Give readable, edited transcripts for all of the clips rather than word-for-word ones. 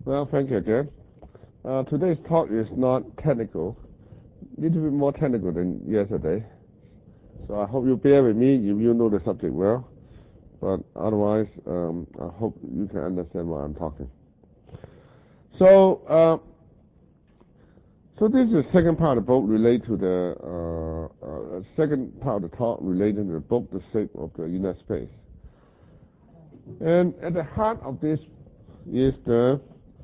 Well, thank you again. Today's talk is not technical, a little bit more technical than yesterday. So I hope you bear with me if you know the subject well. But otherwise, I hope you can understand why I'm talking. So this is the second part of the book related to the second part of the talk related to the book, The Shape of the Inner Space. And at the heart of this is the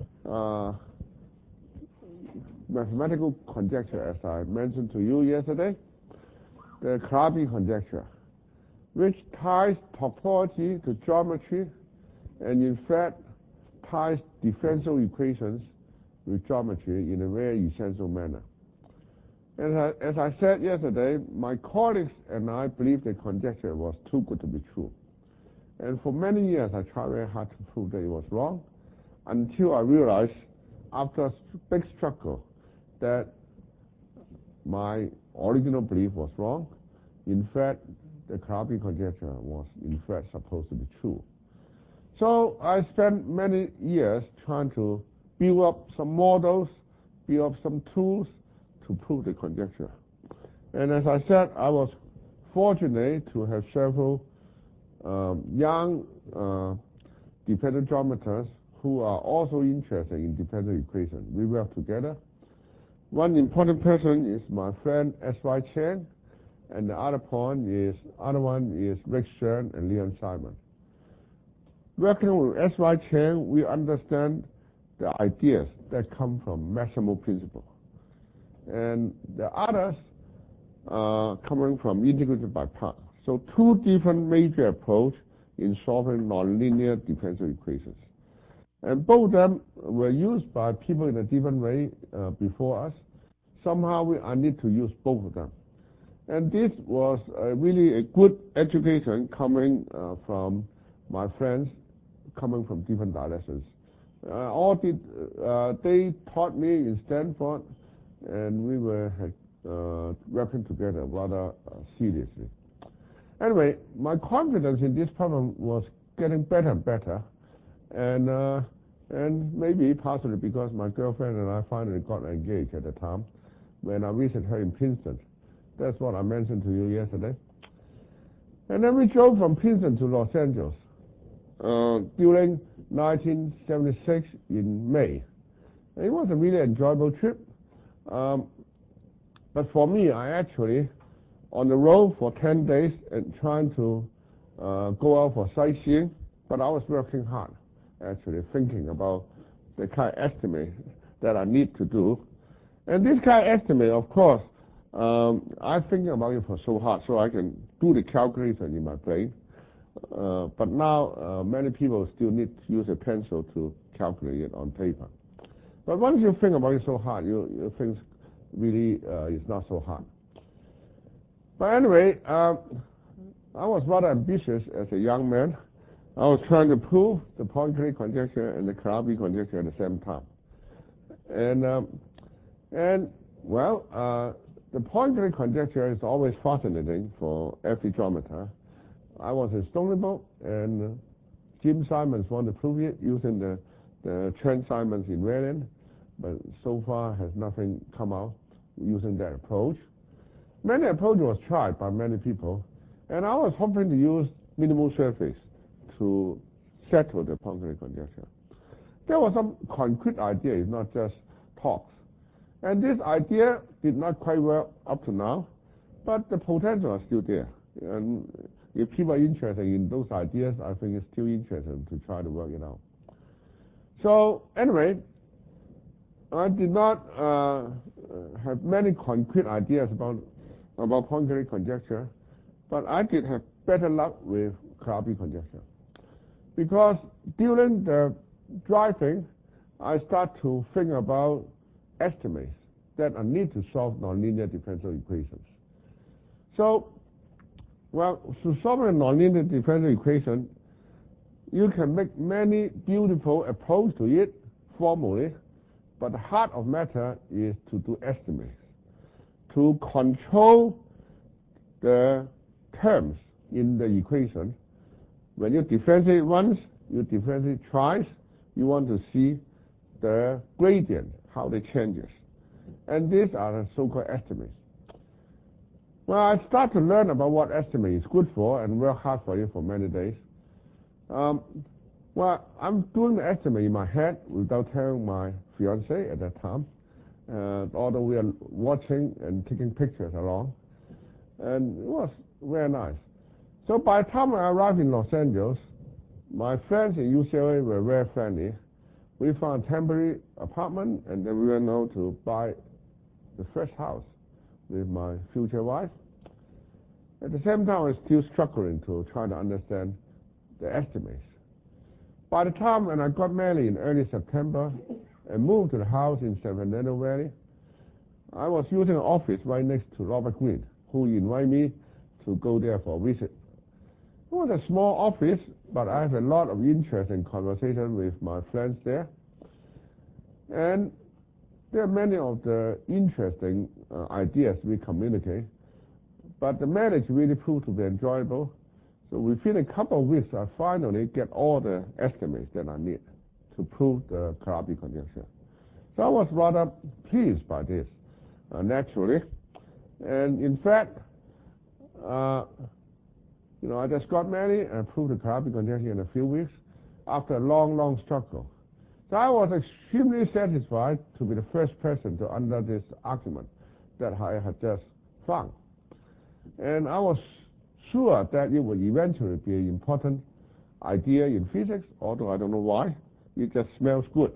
mathematical conjecture, as I mentioned to you yesterday, the Calabi conjecture, which ties topology to geometry and in fact ties differential equations with geometry in a very essential manner. And as I said yesterday, my colleagues and I believed the conjecture was too good to be true. And for many years I tried very hard to prove that it was wrong, until I realized, after a big struggle, that my original belief was wrong. In fact, the Calabi conjecture was in fact supposed to be true. So I spent many years trying to build up some models, build up some tools to prove the conjecture. And as I said, I was fortunate to have several young dependent geometers who are also interested in dependent equations. We work together. One important person is my friend S.Y. Cheng, and the other one is Rick Stern and Leon Simon. Working with S.Y. Cheng, we understand the ideas that come from maximal principle. And the others are coming from integrated by parts. So two different major approaches in solving nonlinear differential equations. And both of them were used by people in a different way before us. Somehow I need to use both of them. And this was really a good education coming from my friends coming from different directions. They taught me in Stanford, and we were working together rather seriously. Anyway, my confidence in this problem was getting better and better, and maybe partially because my girlfriend and I finally got engaged at the time when I visited her in Princeton. That's what I mentioned to you yesterday. And then we drove from Princeton to Los Angeles during 1976 in May. And it was a really enjoyable trip. But for me, I actually on the road for 10 days and trying to go out for sightseeing, but I was working hard, actually thinking about the kind of estimate that I need to do. And this kind of estimate, of course, I'm thinking about it for so hard so I can do the calculation in my brain. But now many people still need to use a pencil to calculate it on paper. But once you think about it so hard, you think really it's not so hard. But anyway, I was rather ambitious as a young man. I was trying to prove the Poincare conjecture and the Calabi conjecture at the same time. And the Poincare conjecture is always fascinating for every geometer. I was in Stony Brook, and Jim Simons wanted to prove it using the Trent Simons invariant, but so far has nothing come out using that approach. Many approaches was tried by many people, and I was hoping to use minimal surface to settle the Poincare conjecture. There was some concrete idea, it's not just talks. And this idea did not quite work up to now, but the potential is still there. And if people are interested in those ideas, I think it's still interesting to try to work it out. So anyway, I did not have many concrete ideas about Poincare conjecture, but I did have better luck with Calabi conjecture. Because during the driving, I start to think about estimates that I need to solve nonlinear differential equations. So, to solve a nonlinear differential equation, you can make many beautiful approaches to it formally, but the heart of matter is to do estimates, to control the terms in the equation. When you differentiate once, you differentiate twice, you want to see the gradient, how they changes. And these are the so-called estimates. Well, I start to learn about what estimate is good for and work hard for it for many days. Well, I'm doing the estimate in my head without telling my fiancée at that time, although we are watching and taking pictures along. And it was very nice. So by the time I arrived in Los Angeles, my friends in UCLA were very friendly. We found a temporary apartment, and then we went out to buy the first house with my future wife. At the same time, I was still struggling to try to understand the estimates. By the time when I got married in early September and moved to the house in San Fernando Valley, I was using an office right next to Robert Greene, who invited me to go there for a visit. It was a small office, but I have a lot of interest and conversation with my friends there. And there are many of the interesting ideas we communicate. But the marriage really proved to be enjoyable. So within a couple of weeks, I finally get all the estimates that I need to prove the Calabi conjecture. So I was rather pleased by this, naturally. And in fact, I just got married and proved the Calabi conjecture in a few weeks after a long, long struggle. So I was extremely satisfied to be the first person to under this argument that I had just found. And I was sure that it would eventually be an important idea in physics, although I don't know why. It just smells good.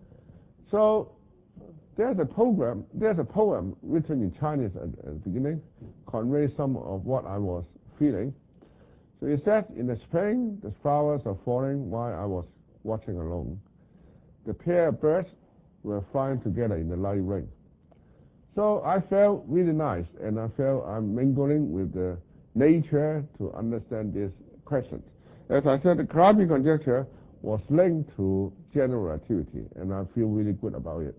So there's a poem written in Chinese at the beginning, conveys some of what I was feeling. So it says, in the spring, the flowers are falling while I was watching alone. The pair of birds were flying together in the light rain. So I felt really nice, and I felt I'm mingling with the nature to understand this question. As I said, the Calabi conjecture was linked to general relativity, and I feel really good about it.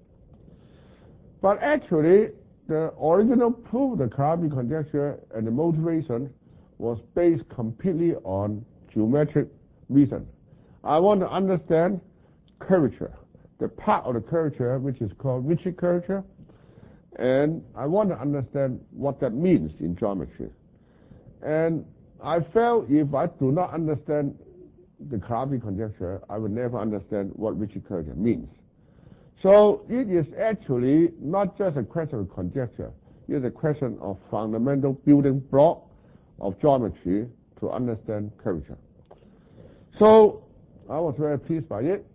But actually, the original proof of the Calabi conjecture and the motivation was based completely on geometric reason. I want to understand curvature, the part of the curvature which is called Ricci curvature, and I want to understand what that means in geometry. And I felt if I do not understand the Calabi conjecture, I would never understand what Ricci curvature means. So it is actually not just a question of conjecture, it is a question of fundamental building block of geometry to understand curvature. So I was very pleased by it.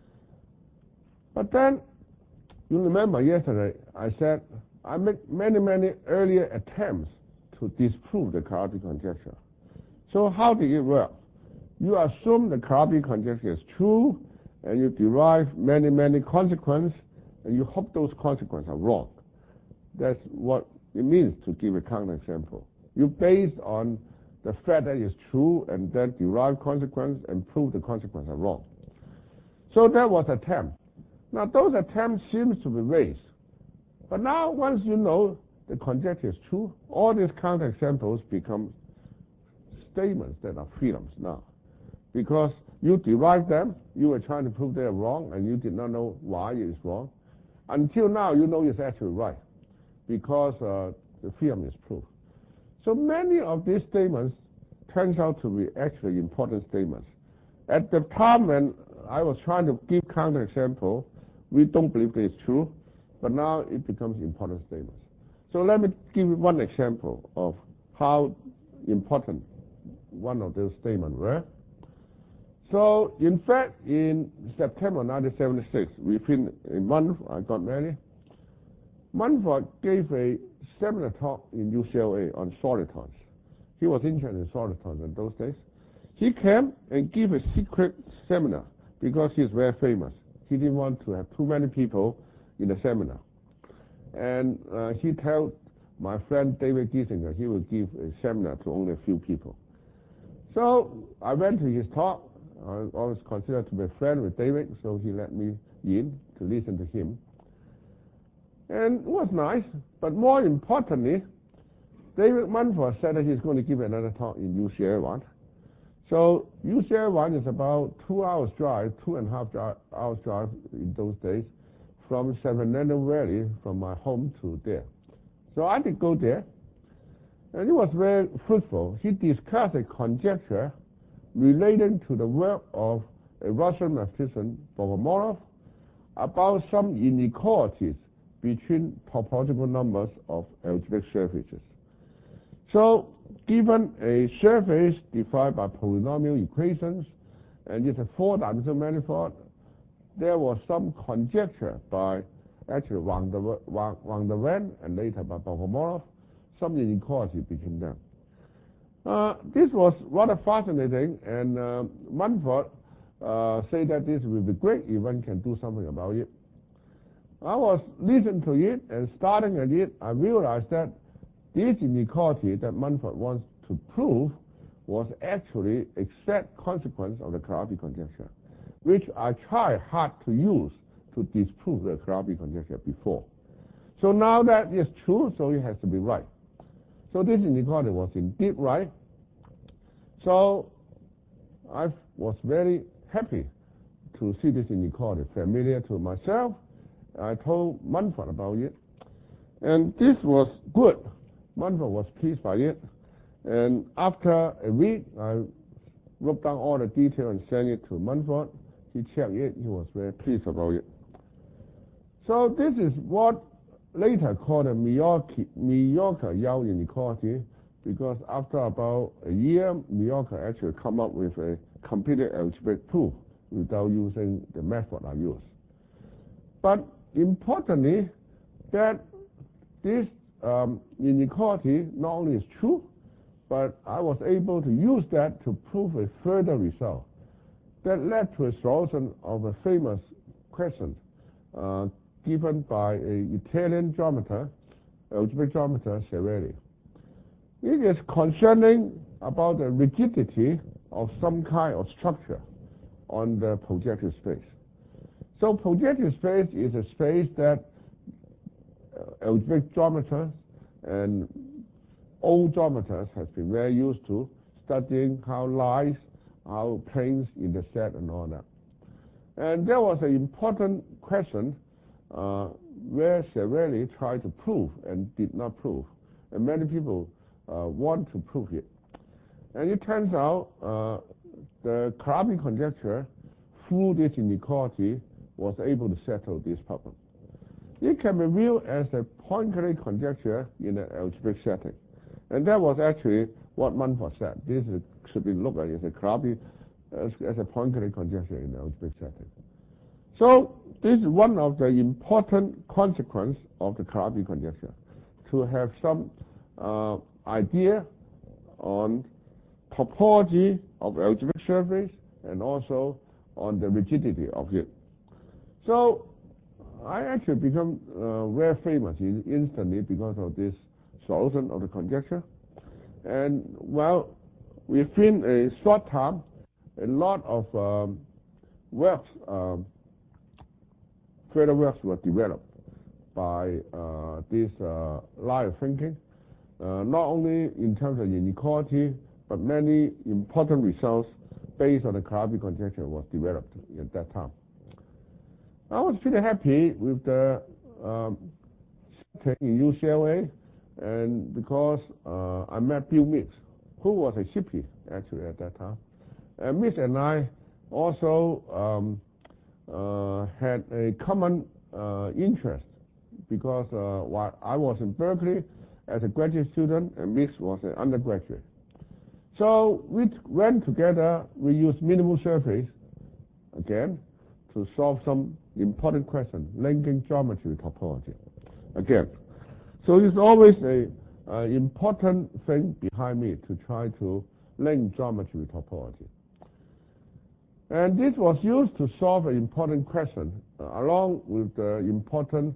But then, you remember yesterday I said I made many earlier attempts to disprove the Calabi conjecture. So how did it work? You assume the Calabi conjecture is true, and you derive many consequences, and you hope those consequences are wrong. That's what it means to give a counterexample. You base on the fact that it's true, and then derive consequences and prove the consequences are wrong. So that was an attempt. Now those attempts seem to be raised. But now once you know the conjecture is true, all these counterexamples become statements that are freedoms now. Because you derive them, you were trying to prove they are wrong, and you did not know why it is wrong. Until now, you know it's actually right, because the theorem is proved. So many of these statements turns out to be actually important statements. At the time when I was trying to give counterexample, we don't believe that it's true, but now it becomes important statements. So let me give you one example of how important one of those statements were. So in fact, in September 1976, within a month I got married, Mumford gave a seminar talk in UCLA on solitons. He was interested in solitons in those days. He came and gave a secret seminar because he's very famous. He didn't want to have too many people in the seminar. And he told my friend David Giesinger he would give a seminar to only a few people. So I went to his talk. I always considered to be a friend with David, so he let me in to listen to him. And it was nice, but more importantly, David Mumford said that he's going to give another talk in UCLA. So UCL1 is about 2 hours drive, 2.5 hours drive in those days, from San Fernando Valley, from my home to there. So I did go there, and it was very fruitful. He discussed a conjecture relating to the work of a Russian mathematician, Bogomolov, about some inequalities between topological numbers of algebraic surfaces. So given a surface defined by polynomial equations, and it's a 4-dimensional manifold, there was some conjecture by actually Wang de Ven and later by Bogomolov, some inequality between them. This was rather fascinating, and Mumford said that this will be great if one can do something about it. I was listening to it and starting at it, I realized that this inequality that Mumford wants to prove was actually a exact consequence of the Calabi conjecture, which I tried hard to use to disprove the Calabi conjecture before. So now that it's true, so it has to be right. So this inequality was indeed right. So I was very happy to see this inequality familiar to myself. I told Mumford about it, and this was good. Mumford was pleased by it, and after a week, I wrote down all the details and sent it to Mumford. He checked it. He was very pleased about it. So this is what later called the Mallorca-Yau inequality, because after about a year, Mallorca actually come up with a completed algebraic proof without using the method I used. But importantly, that this inequality not only is true, but I was able to use that to prove a further result that led to a solution of a famous question given by an Italian geometer, algebraic geometer, Cerelli. It is concerning about the rigidity of some kind of structure on the projective space. So projective space is a space that algebraic geometers and old geometers have been very used to studying how lines, how planes intersect and all that. And there was an important question where Cerelli tried to prove and did not prove. And many people want to prove it. And it turns out the Calabi conjecture, through this inequality, was able to settle this problem. It can be viewed as a Poincaré conjecture in an algebraic setting. And that was actually what Mumford said. This should be looked at as a Calabi, as a Poincaré conjecture in an algebraic setting. So this is one of the important consequences of the Calabi conjecture, to have some idea on topology of algebraic surface and also on the rigidity of it. So I actually become very famous instantly because of this solution of the conjecture. And well, within a short time, a lot of works, further works were developed by this line of thinking, not only in terms of inequality, but many important results based on the Calabi conjecture was developed at that time. I was pretty happy with the setting in UCLA, and because I met Bill Mix, who was a hippie actually at that time. And Mix and I also had a common interest, because while I was in Berkeley as a graduate student and Mix was an undergraduate. So we went together, we used minimal surface again to solve some important question, linking geometry with topology again. So it's always an important thing behind me to try to link geometry with topology. And this was used to solve an important question, along with the important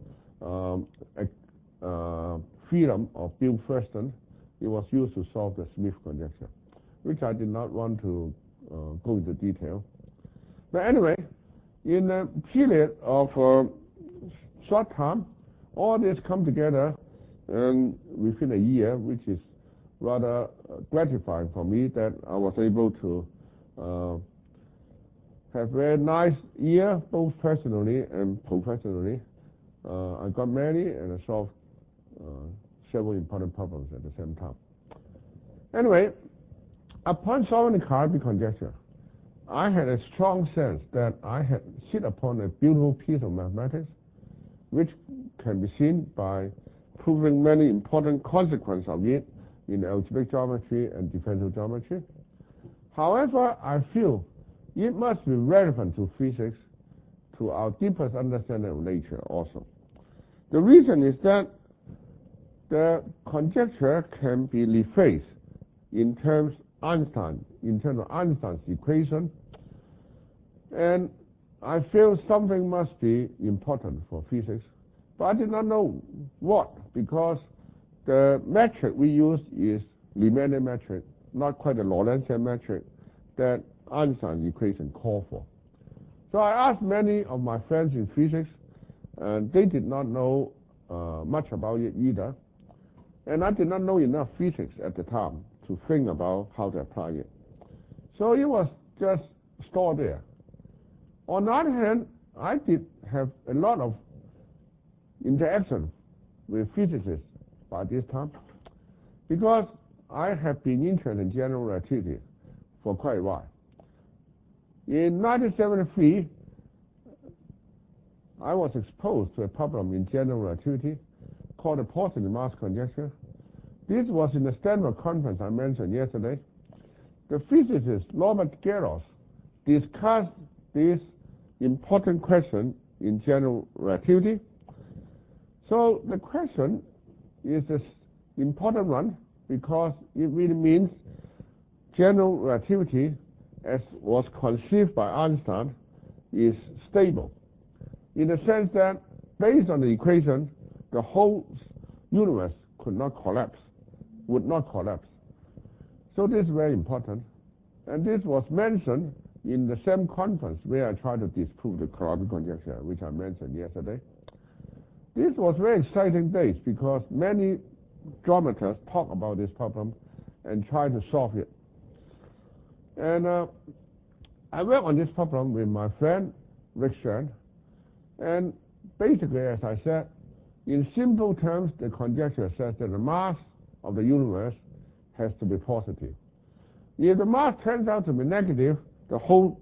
theorem of Bill Thurston. It was used to solve the Smith conjecture, which I did not want to go into detail. But anyway, in a period of short time, all this come together, and within a year, which is rather gratifying for me that I was able to have very nice year, both personally and professionally. I got married and I solved several important problems at the same time. Anyway, upon solving the Calabi conjecture, I had a strong sense that I had hit upon a beautiful piece of mathematics, which can be seen by proving many important consequences of it in algebraic geometry and differential geometry. However, I feel it must be relevant to physics, to our deepest understanding of nature also. The reason is that the conjecture can be rephrased in terms of Einstein's equation, and I feel something must be important for physics, but I did not know what, because the metric we use is Riemannian metric, not quite a Lorentzian metric that Einstein's equation called for. So I asked many of my friends in physics, and they did not know much about it either, and I did not know enough physics at the time to think about how to apply it. So it was just stored there. On the other hand, I did have a lot of interaction with physicists by this time, because I have been interested in general relativity for quite a while. In 1973, I was exposed to a problem in general relativity called the positive mass conjecture. This was in the Stanford conference I mentioned yesterday. The physicist Robert Garros discussed this important question in general relativity. So the question is an important one because it really means general relativity, as was conceived by Einstein, is stable, in the sense that based on the equation, the whole universe would not collapse. So this is very important. And this was mentioned in the same conference where I tried to disprove the Calabi conjecture, which I mentioned yesterday. This was very exciting days because many geometers talk about this problem and try to solve it. And I worked on this problem with my friend Rick Stern, and basically, as I said, in simple terms, the conjecture says that the mass of the universe has to be positive. If the mass turns out to be negative, the whole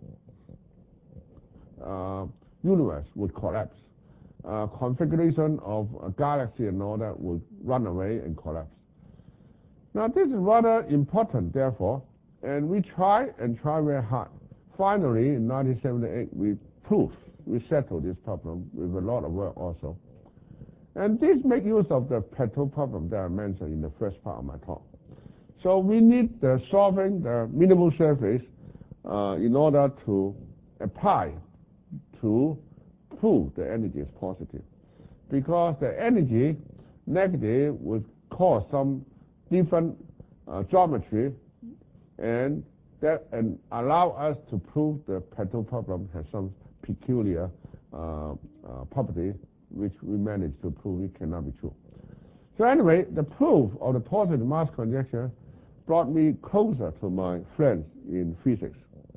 universe would collapse. Configuration of a galaxy and all that would run away and collapse. Now, this is rather important, therefore, and we try very hard. Finally, in 1978, we settled this problem with a lot of work also. And this makes use of the plateau problem that I mentioned in the first part of my talk. So we need solving the minimal surface in order to apply to prove the energy is positive. Because the energy negative would cause some different geometry and allow us to prove the plateau problem has some peculiar property which we managed to prove it cannot be true. So anyway, the proof of the positive mass conjecture brought me closer to my friends in physics.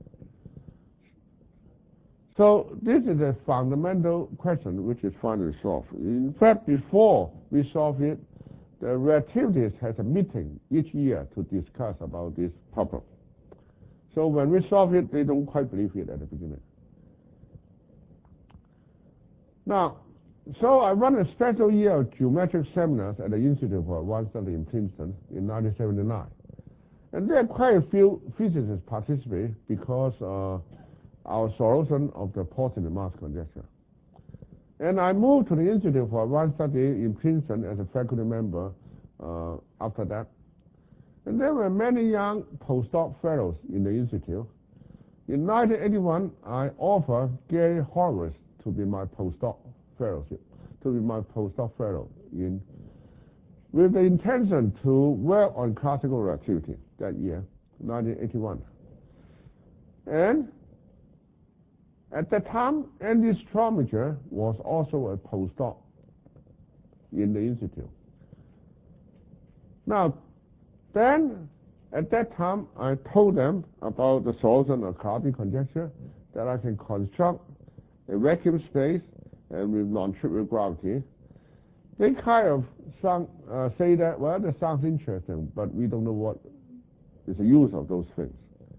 So this is a fundamental question which is finally solved. In fact, before we solve it, the relativists has a meeting each year to discuss about this problem. So when we solve it, they don't quite believe it at the beginning. Now, so I run a special year of geometric seminars at the Institute for Advanced Study in Princeton in 1979. And there are quite a few physicists participate because our solution of the positive mass conjecture. And I moved to the Institute for Advanced Study in Princeton as a faculty member after that. And there were many young postdoc fellows in the Institute. In 1981, I offered Gary Horowitz to be my postdoc fellow with the intention to work on classical relativity that year, 1981. And at that time, Andy Strominger was also a postdoc in the Institute. Now, then, At that time, I told them about the solution of Calabi conjecture, that I can construct a vacuum space and with non-trivial gravity. They kind of say that, well, that sounds interesting, but we don't know what is the use of those things.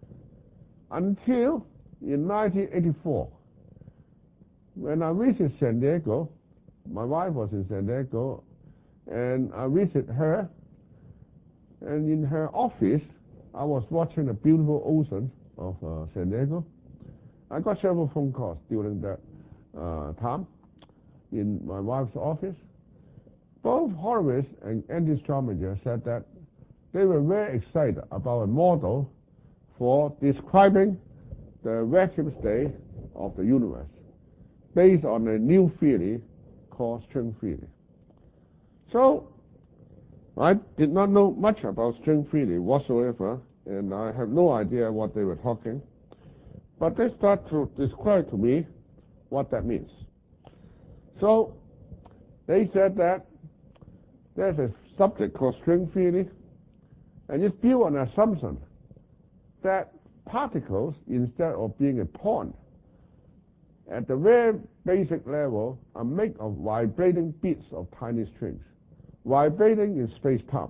Until in 1984, when I visited San Diego, my wife was in San Diego, and I visited her, and in her office, I was watching the beautiful ocean of San Diego. I got several phone calls during that time in my wife's office. Both Horowitz and Andy Schlesinger said that they were very excited about a model for describing the vacuum state of the universe based on a new theory called string theory. So I did not know much about string theory whatsoever, and I have no idea what they were talking. But they start to describe to me what that means. So they said that there's a subject called string theory, and it's built on an assumption that particles, instead of being a point, at the very basic level, are made of vibrating bits of tiny strings, vibrating in space-time.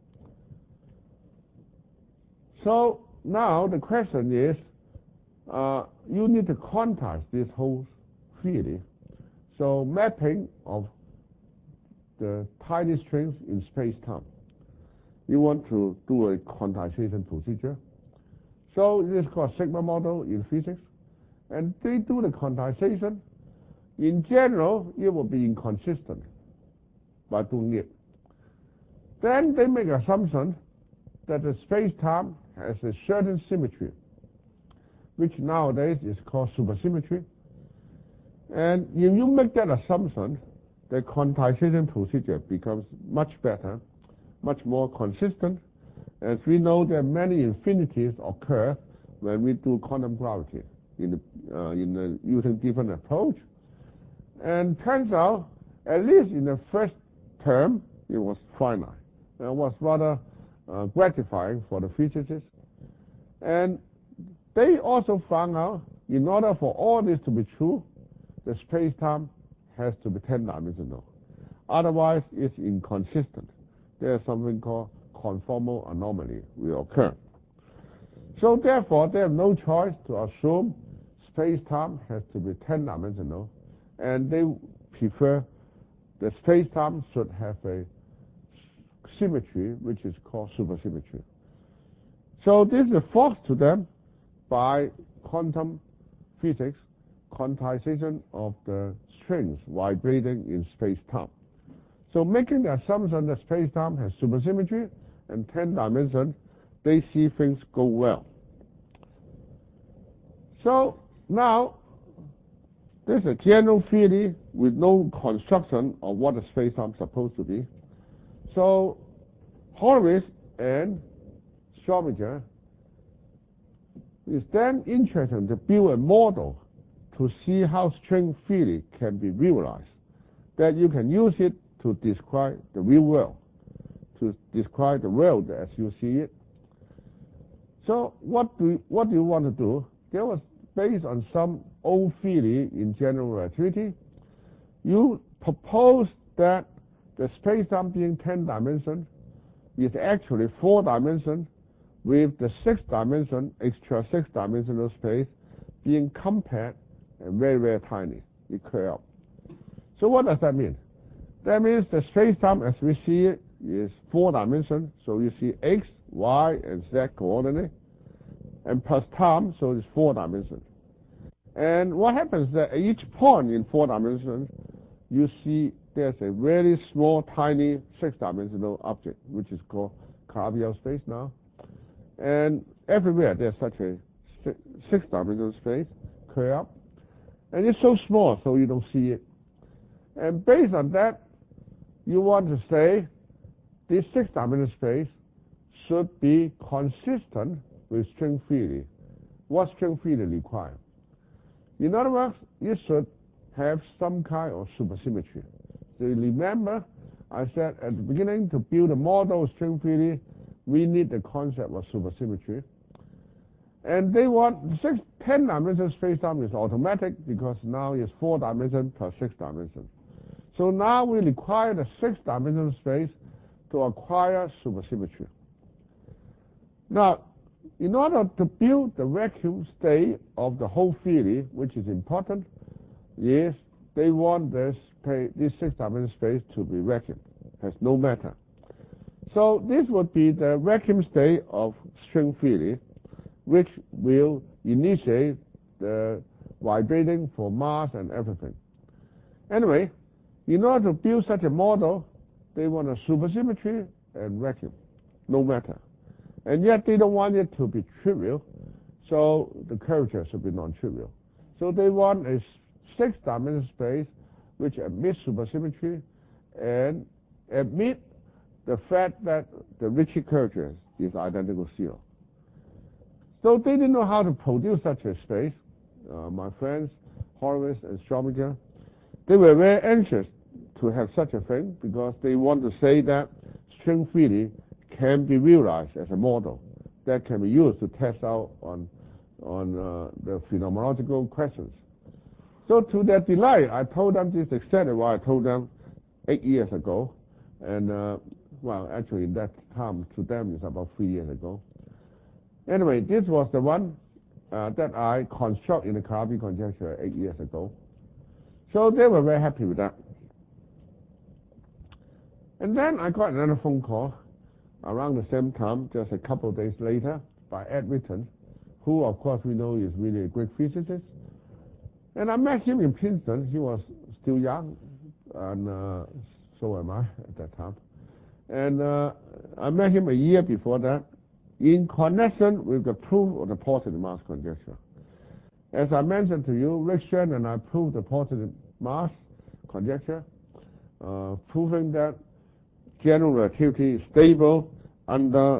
So now the question is, you need to quantize this whole theory. So mapping of the tiny strings in space-time. You want to do a quantization procedure. So it is called sigma model in physics. And they do the quantization. In general, it will be inconsistent by doing it. Then they make an assumption that the space-time has a certain symmetry, which nowadays is called supersymmetry. And if you make that assumption, the quantization procedure becomes much better, much more consistent. As we know, there are many infinities occur when we do quantum gravity using different approach. And turns out, at least in the first term, it was finite. It was rather gratifying for the physicists. And they also found out, in order for all this to be true, the space-time has to be 10-dimensional. Otherwise, it's inconsistent. There's something called conformal anomaly will occur. So therefore, they have no choice to assume space-time has to be 10-dimensional, and they prefer the space-time should have a symmetry, which is called supersymmetry. So this is forced to them by quantum physics, quantization of the strings vibrating in space-time. So making the assumption that space-time has supersymmetry and 10 dimensions, they see things go well. So now, there's a general theory with no construction of what a space-time is supposed to be. So Horowitz and Schlesinger is then interested to build a model to see how string theory can be realized, that you can use it to describe the real world, to describe the world as you see it. So what do you want to do? There was, based on some old theory in general relativity, you propose that the space-time being 10 dimensions is actually 4 dimensions, with the 6th dimension, extra 6-dimensional space, being compact and very, very tiny. It curves up. So what does that mean? That means the space-time as we see it is 4 dimensions. So you see x, y, and z coordinate, and plus time, so it's 4 dimensions. And what happens is that at each point in 4 dimensions, you see there's a very small, tiny 6-dimensional object, which is called Calabi space now. And everywhere there's such a 6-dimensional space, curve up. And it's so small, so you don't see it. And based on that, you want to say this 6-dimensional space should be consistent with string theory. What string theory requires? In other words, it should have some kind of supersymmetry. So you remember, I said at the beginning, to build a model of string theory, we need the concept of supersymmetry. And they want 10-dimensional space-time is automatic because now it's 4 dimensions plus 6 dimensions. So now we require the 6-dimensional space to acquire supersymmetry. Now, in order to build the vacuum state of the whole theory, which is important, is they want this 6-dimensional space to be vacuum, has no matter. So this would be the vacuum state of string theory, which will initiate the vibrating for mass and everything. Anyway, in order to build such a model, they want a supersymmetry and vacuum, no matter. And yet they don't want it to be trivial, so the curvature should be non-trivial. So they want a 6-dimensional space which admits supersymmetry and admit the fact that the Ricci curvature is identical 0. So they didn't know how to produce such a space. My friends, Horowitz and Schrödinger, they were very anxious to have such a thing because they want to say that string theory can be realized as a model that can be used to test out on the phenomenological questions. So to their delight, I told them this exactly what I told them 8 years ago. And, well, actually, in that time, to them, it's about 3 years ago. Anyway, this was the one that I constructed in the Calabi conjecture 8 years ago. So they were very happy with that. And then I got another phone call around the same time, just a couple of days later, by Ed Witten, who, of course, we know is really a great physicist. And I met him in Princeton. He was still young, and so am I at that time. And I met him a year before that, in connection with the proof of the positive mass conjecture. As I mentioned to you, Rick Shen and I proved the positive mass conjecture, proving that general relativity is stable under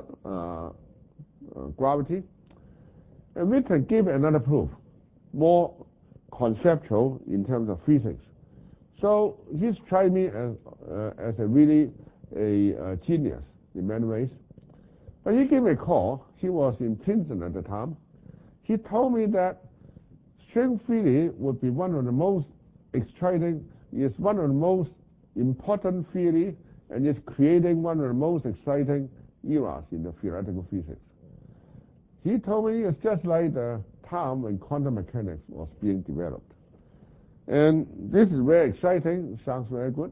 gravity. And Witten gave another proof, more conceptual in terms of physics. So he's tried me as a really a genius in many ways. But he gave me a call. He was in Princeton at the time. He told me that string theory would be one of the most exciting, is one of the most important theory, and is creating one of the most exciting eras in the theoretical physics. He told me it's just like the time when quantum mechanics was being developed. And this is very exciting, sounds very good.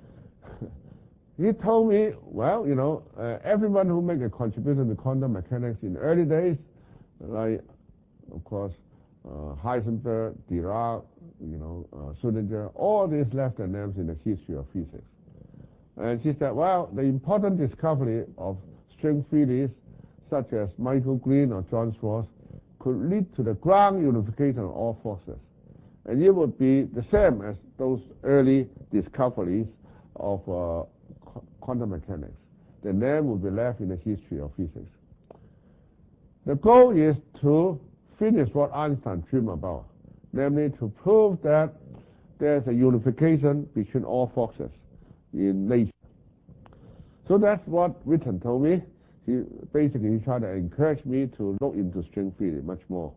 He told me, well, you know, everyone who made a contribution to quantum mechanics in the early days, like, of course, Heisenberg, Dirac, you know, Schrödinger, all these left their names in the history of physics. And he said, well, the important discovery of string theories, such as Michael Green or John Schwarz, could lead to the ground unification of all forces. And it would be the same as those early discoveries of quantum mechanics. The name would be left in the history of physics. The goal is to finish what Einstein dreamed about, namely to prove that there's a unification between all forces in nature. So that's what Witten told me. He basically tried to encourage me to look into string theory much more.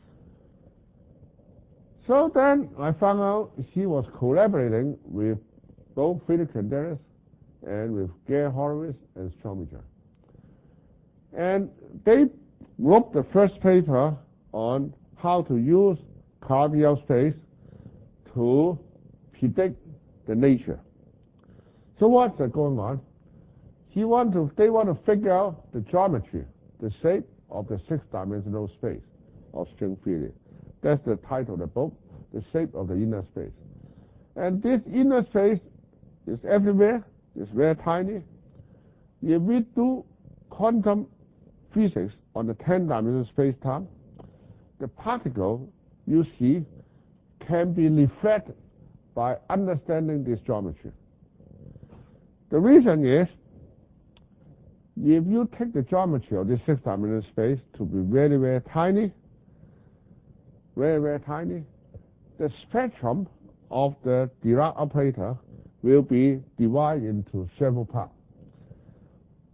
So then I found out he was collaborating with both Philip Candelas and with Gary Horowitz and Schrödinger. And they wrote the first paper on how to use Calabi-Yau space to predict the nature. So what's going on? They want to figure out the geometry, the shape of the 6-dimensional space of string theory. That's the title of the book, The Shape of the Inner Space. And this inner space is everywhere. It's very tiny. If we do quantum physics on the 10-dimensional space-time, the particle you see can be reflected by understanding this geometry. The reason is, if you take the geometry of this 6-dimensional space to be very, very tiny, very, very tiny, the spectrum of the Dirac operator will be divided into several parts.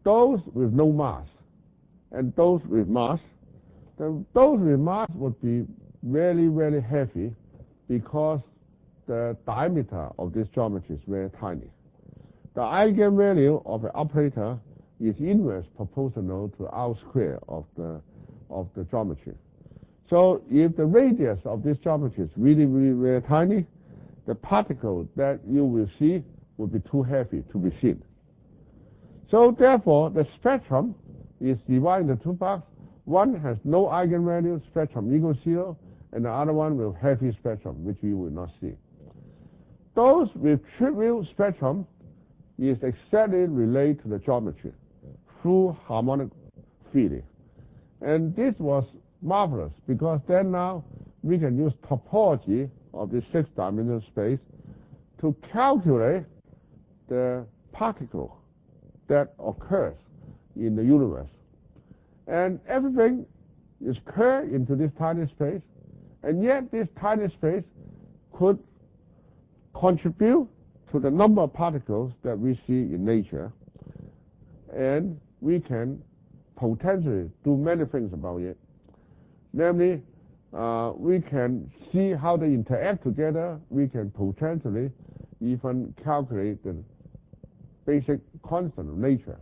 those with no mass and those with mass. Those with mass would be very, very heavy because the diameter of this geometry is very tiny. The eigenvalue of the operator is inverse proportional to R square of the geometry. So if the radius of this geometry is really, really very tiny, the particle that you will see will be too heavy to be seen. So therefore, the spectrum is divided into two parts. One has no eigenvalue, spectrum equals 0, and the other one with heavy spectrum, which we will not see. Those with trivial spectrum is exactly related to the geometry through harmonic field. And this was marvelous because then now we can use topology of the 6-dimensional space to calculate the particle that occurs in the universe. And everything is curved into this tiny space, and yet this tiny space could contribute to the number of particles that we see in nature, and we can potentially do many things about it. Namely, we can see how they interact together. We can potentially even calculate the basic constant of nature.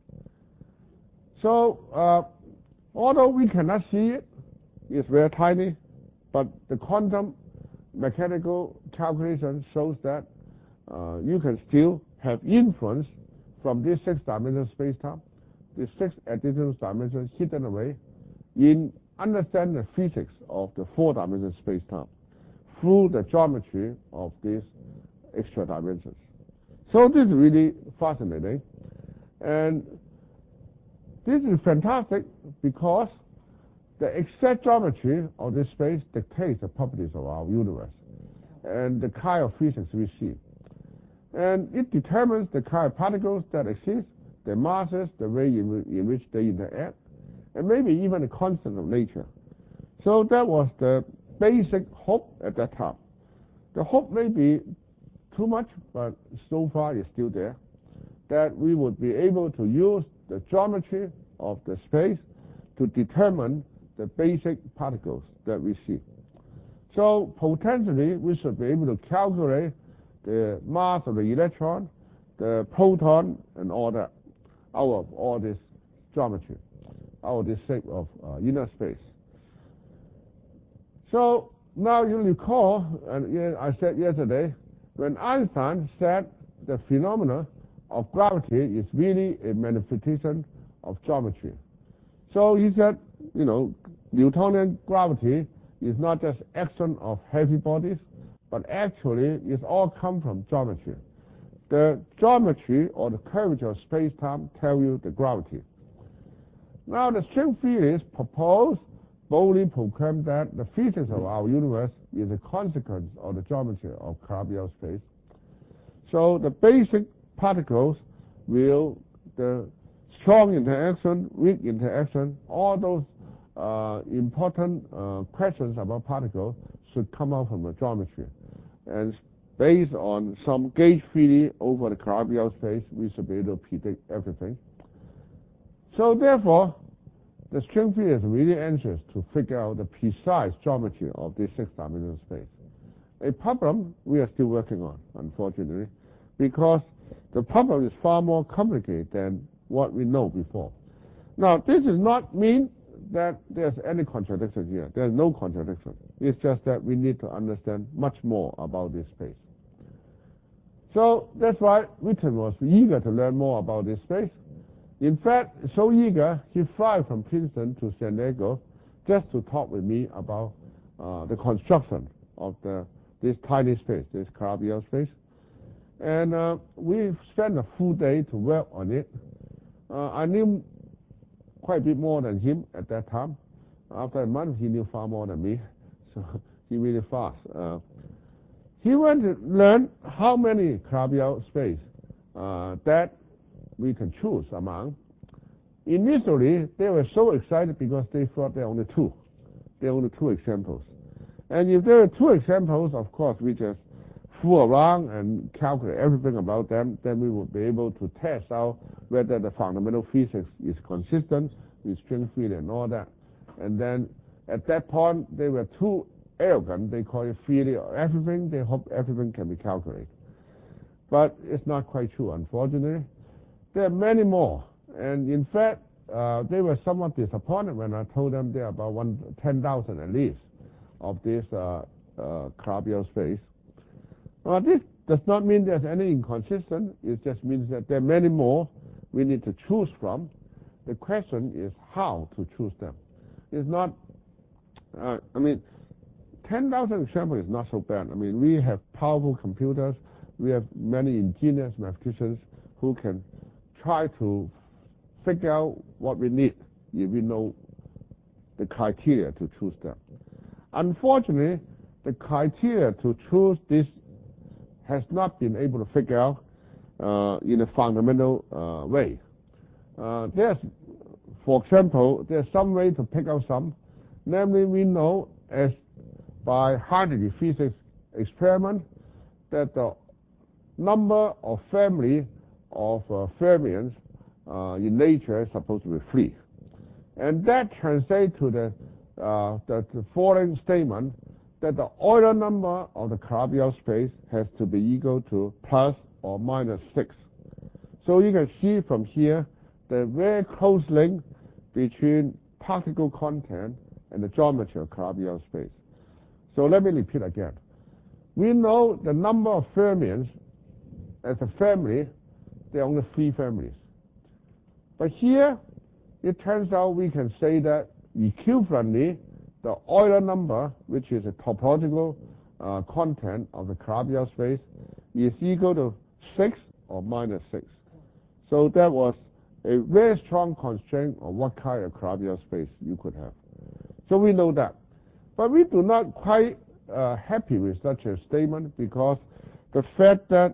So, although we cannot see it, it's very tiny, but the quantum mechanical calculation shows that you can still have influence from this 6-dimensional space-time, the 6 additional dimensions hidden away, in understand the physics of the 4-dimensional space-time through the geometry of these extra dimensions. So this is really fascinating, and this is fantastic because the exact geometry of this space dictates the properties of our universe and the kind of physics we see. And it determines the kind of particles that exist, their masses, the way in which they interact, and maybe even the constant of nature. So that was the basic hope at that time. The hope may be too much, but so far it's still there, that we would be able to use the geometry of the space to determine the basic particles that we see. So potentially we should be able to calculate the mass of the electron, the proton, and all that out of all this geometry, out of this shape of inner space. So now you recall, and I said yesterday, when Einstein said the phenomena of gravity is really a manifestation of geometry. So he said, Newtonian gravity is not just action of heavy bodies, but actually it's all come from geometry. The geometry or the curvature of space-time tell you the gravity. Now the string theories propose, boldly proclaim that the physics of our universe is a consequence of the geometry of Calabi-Yau space. So the basic particles will, the strong interaction, weak interaction, all those important questions about particles should come out from the geometry. And based on some gauge theory over the Calabi-Yau space, we should be able to predict everything. So therefore, the string theory is really anxious to figure out the precise geometry of this 6-dimensional space. A problem we are still working on, unfortunately, because the problem is far more complicated than what we know before. Now, this does not mean that there's any contradiction here. There's no contradiction. It's just that we need to understand much more about this space. So that's why Witten was eager to learn more about this space. In fact, so eager, he flew from Princeton to San Diego just to talk with me about the construction of this tiny space, this Calabi-Yau space. And we spent a full day to work on it. I knew quite a bit more than him at that time. After a month, he knew far more than me, so he really fast. He wanted to learn how many Calabi-Yau space that we can choose among. Initially, they were so excited because they thought there are only two. There are only two examples. And if there are two examples, of course, we just fool around and calculate everything about them, then we would be able to test out whether the fundamental physics is consistent with string theory and all that. And then at that point, they were too arrogant. They call it theory of everything. They hope everything can be calculated. But it's not quite true, unfortunately. There are many more. And in fact, they were somewhat disappointed when I told them there are about 10,000 at least of this Calabi-Yau space. This does not mean there's any inconsistent. It just means that there are many more we need to choose from. The question is how to choose them. It's not, 10,000 examples is not so bad. We have powerful computers. We have many ingenious mathematicians who can try to figure out what we need if we know the criteria to choose them. Unfortunately, the criteria to choose this has not been able to figure out in a fundamental way. For example, there's some way to pick out some. Namely, we know as by high-degree physics experiment that the number of family of fermions in nature is supposed to be 3. And that translates to the following statement that the Euler number of the Calabi-Yau space has to be equal to plus or minus 6. So you can see from here the very close link between particle content and the geometry of Calabi-Yau space. So let me repeat again. We know the number of fermions as a family, there are only 3 families. But here, it turns out we can say that equivalently, the Euler number, which is a topological content of the Calabi-Yau space, is equal to 6 or minus 6. So that was a very strong constraint of what kind of Calabi-Yau space you could have. So we know that. But we do not quite happy with such a statement because the fact that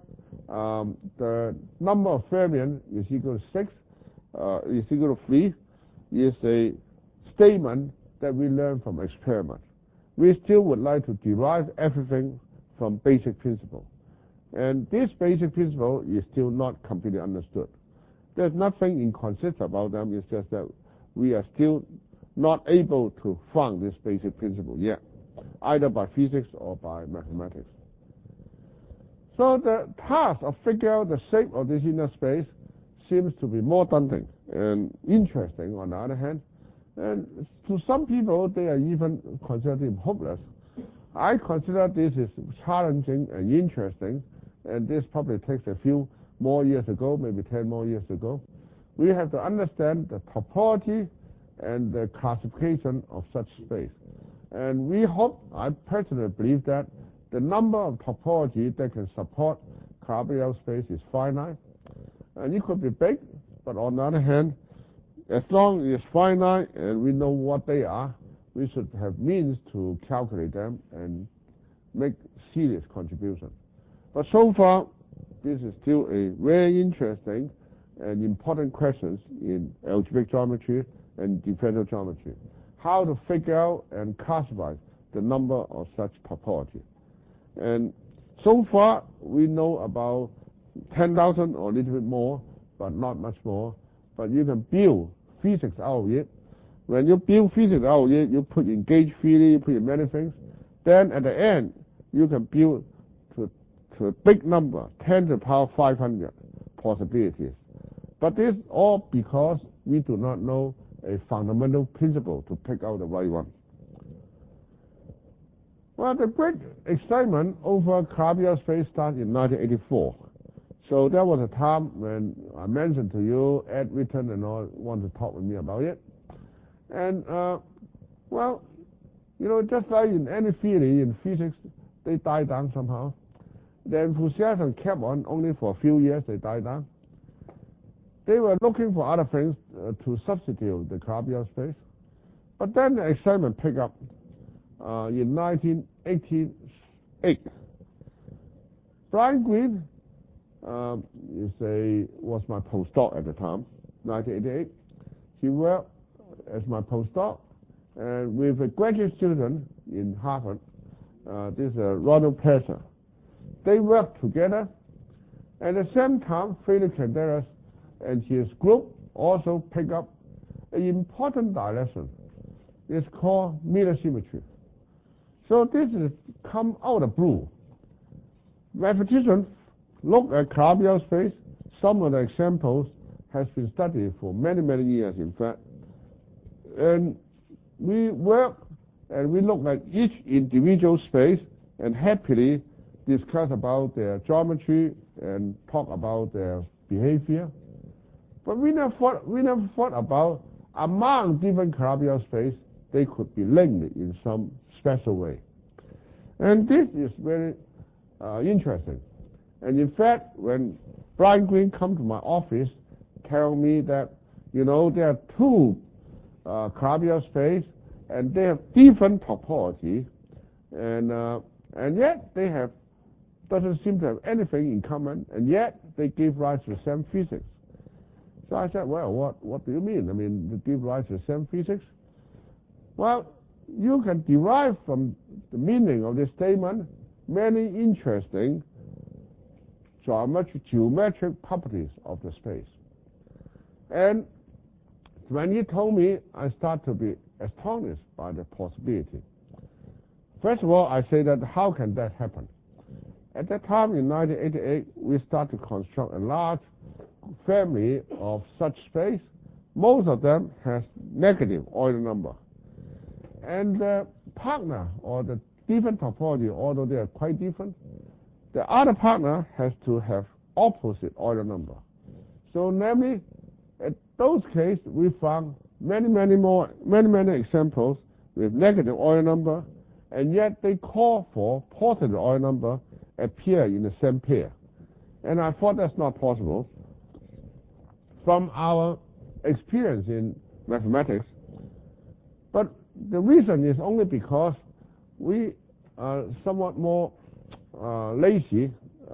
the number of fermions is equal to 6, is equal to 3, is a statement that we learn from experiment. We still would like to derive everything from basic principle. And this basic principle is still not completely understood. There's nothing inconsistent about them. It's just that we are still not able to find this basic principle yet, either by physics or by mathematics. So the task of figuring out the shape of this inner space seems to be more daunting and interesting on the other hand. And to some people, they are even considered it hopeless. I consider this is challenging and interesting, and this probably takes a few more years ago, maybe 10 more years ago. We have to understand the topology and the classification of such space. And we hope, I personally believe that the number of topology that can support Calabi-Yau space is finite. And it could be big, but on the other hand, as long as it's finite and we know what they are, we should have means to calculate them and make serious contribution. But so far, this is still a very interesting and important question in algebraic geometry and differential geometry. How to figure out and classify the number of such topology. And so far, we know about 10,000 or a little bit more, but not much more. But you can build physics out of it. When you build physics out of it, you put in gauge theory, you put in many things. Then at the end, you can build to a big number, 10 to the power 500 possibilities. But this all because we do not know a fundamental principle to pick out the right one. Well, the great excitement over Calabi-Yau space started in 1984. So that was a time when I mentioned to you, Ed Witten and all wanted to talk with me about it. And, just like in any theory in physics, they die down somehow. The enthusiasm kept on only for a few years, they died down. They were looking for other things to substitute the Calabi-Yau space. But then the excitement picked up in 1988. Brian Greene was my postdoc at the time, 1988. He worked as my postdoc and with a graduate student in Harvard, this is Ronald Pelzer. they work together. At the same time, Felix Candelas and his group also pick up an important direction. It's called Miller symmetry. So this is come out of blue. Mathematicians look at Calabi-Yau space. Some of the examples has been studied for many, many years, in fact. And we work and we look at each individual space and happily discuss about their geometry and talk about their behavior. But we never thought about among different Calabi-Yau space, they could be linked in some special way. And this is very interesting. And in fact, when Brian Greene come to my office, tell me that, there are two Calabi-Yau space, and they have different topology, and yet they doesn't seem to have anything in common, and yet they give rise to the same physics. So I said, well, what do you mean? I mean, they give rise to the same physics? Well, you can derive from the meaning of this statement many interesting geometric properties of the space. And when he told me, I start to be astonished by the possibility. First of all, I say that how can that happen? At that time in 1988, we start to construct a large family of such space. Most of them has negative Euler number. And the partner or the different topology, although they are quite different, the other partner has to have opposite Euler number. So namely, at those cases, we found many examples with negative Euler number, and yet they call for positive Euler number appear in the same pair. And I thought that's not possible. From our experience in mathematics, but the reason is only because we are somewhat more lazy.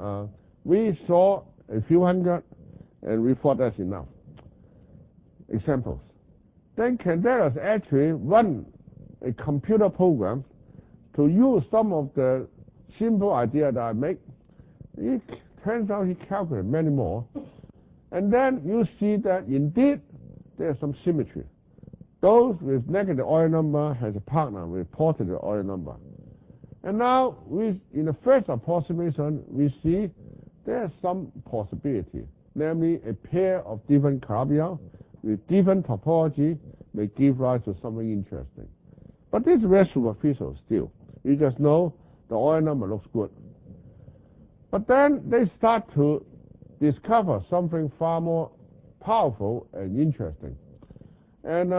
We saw a few hundred, and we thought that's enough examples. Then Candelas actually run a computer program to use some of the simple idea that I make. It turns out he calculated many more. And then you see that indeed there's some symmetry. Those with negative Euler number has a partner with positive Euler number. And now, in the first approximation, we see there's some possibility, namely a pair of different Calabi-Yau with different topology may give rise to something interesting. But this is very superficial still. You just know the Euler number looks good. But then they start to discover something far more powerful and interesting. And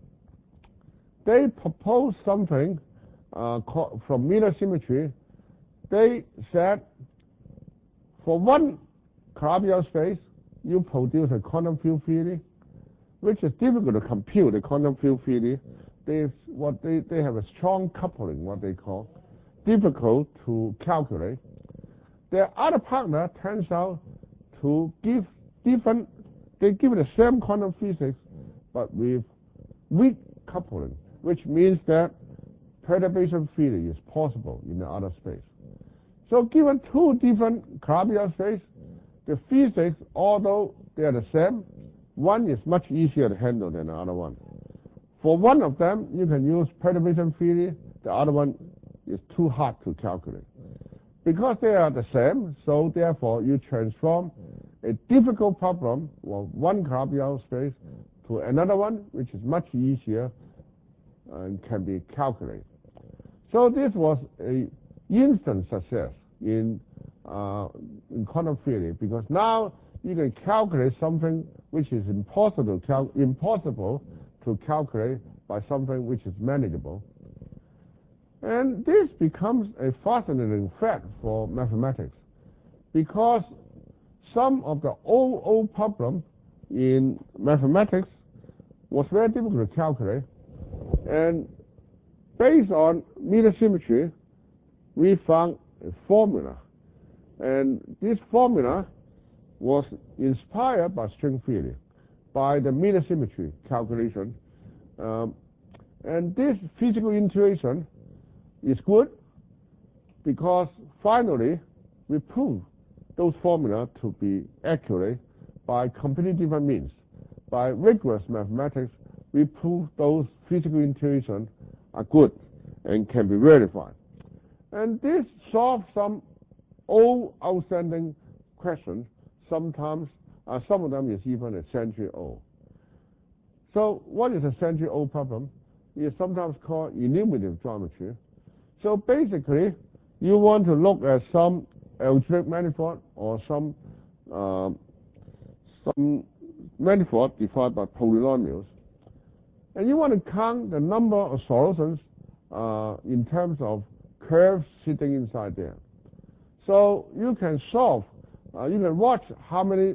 they propose something from Miller symmetry. They said for one Calabi-Yau space, you produce a quantum field theory, which is difficult to compute, the quantum field theory. They have a strong coupling, what they call, difficult to calculate. Their other partner turns out to give they give the same quantum physics, but with weak coupling, which means that perturbation theory is possible in the other space. So given two different Calabi-Yau spaces, the physics, although they are the same, one is much easier to handle than the other one. For one of them, you can use perturbation theory. The other one is too hard to calculate. Because they are the same, so therefore you transform a difficult problem of one Calabi-Yau space to another one, which is much easier and can be calculated. So this was an instant success in quantum theory, because now you can calculate something which is impossible to calculate by something which is manageable. And this becomes a fascinating fact for mathematics, because some of the old problems in mathematics was very difficult to calculate. And based on Miller symmetry, we found a formula. And this formula was inspired by string theory, by the Miller symmetry calculation. And this physical intuition is good because finally we proved those formulas to be accurate by completely different means. By rigorous mathematics, we proved those physical intuitions are good and can be verified. And this solves some old outstanding questions. Sometimes, some of them is even a century old. So what is a century old problem? It is sometimes called enumerative geometry. So basically, you want to look at some algebraic manifold or some manifold defined by polynomials, and you want to count the number of solutions in terms of curves sitting inside there. So you can solve, you can watch how many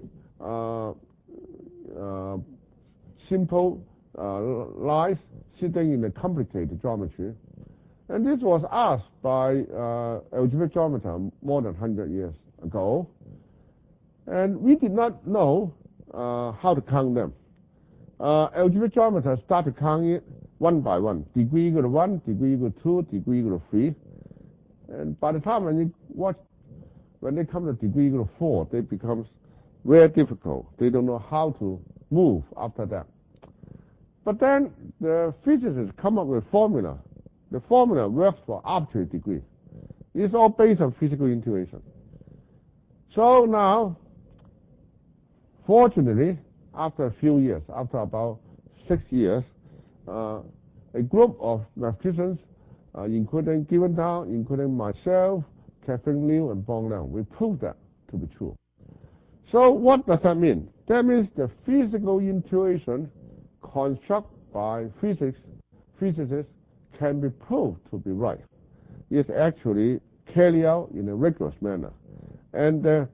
simple lines sitting in a complicated geometry. And this was asked by algebraic geometers more than 100 years ago. And we did not know how to count them. Algebraic geometers started counting it one by one. Degree equal to 1, degree equal to 2, degree equal to 3. And by the time when they come to degree equal to 4, they become very difficult. They don't know how to move after that. But then the physicists come up with a formula. The formula works for arbitrary degree. It's all based on physical intuition. So now, fortunately, after a few years, after about 6 years, a group of mathematicians, including Givendown, including myself, Catherine Liu, and Bong Liang, we proved that to be true. So what does that mean? That means the physical intuition constructed by physicists can be proved to be right. It's actually carried out in a rigorous manner. And the